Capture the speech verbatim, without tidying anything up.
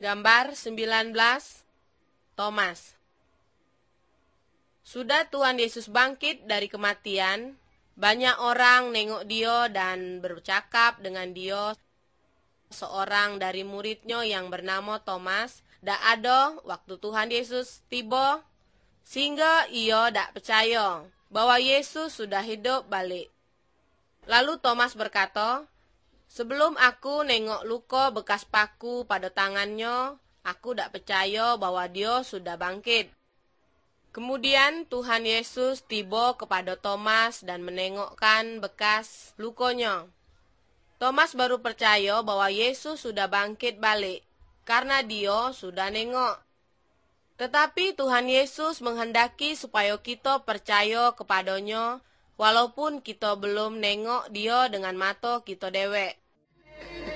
Gambar sembilan belas, Thomas. Sudah Tuhan Yesus bangkit dari kematian, banyak orang nengok dia dan bercakap dengan dia. Seorang dari muridnya yang bernama Thomas dak ada waktu Tuhan Yesus tiba, sehingga ia dak percaya bahwa Yesus sudah hidup balik. Lalu Thomas berkata, "Sebelum aku nengok luka bekas paku pada tangannya, aku dak percaya bahwa dia sudah bangkit." Kemudian Tuhan Yesus tiba kepada Thomas dan menengokkan bekas lukanya. Thomas baru percaya bahwa Yesus sudah bangkit balik, karena dia sudah nengok. Tetapi Tuhan Yesus menghendaki supaya kita percaya kepadanya, walaupun kita belum nengok dia dengan mata kita dewek.